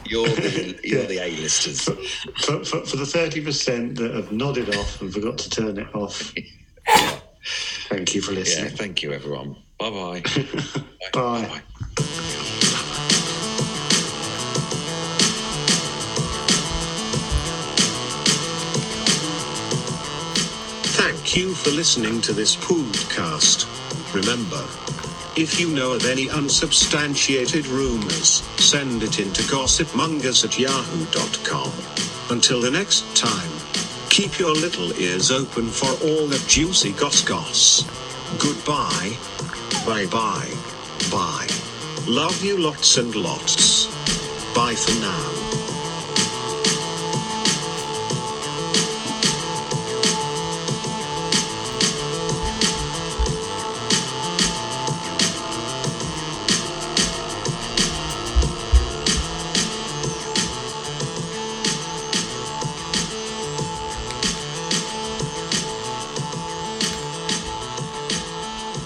You're the A-listers. For the 30% that have nodded off and forgot to turn it off, thank you for listening. Yeah, thank you, everyone. Bye-bye. Bye. Bye-bye. Thank you for listening to this podcast. Remember, if you know of any unsubstantiated rumors, send it in to gossipmongers@yahoo.com. Until the next time, keep your little ears open for all the juicy goss. Goodbye. Bye-bye. Bye. Love you lots and lots. Bye for now.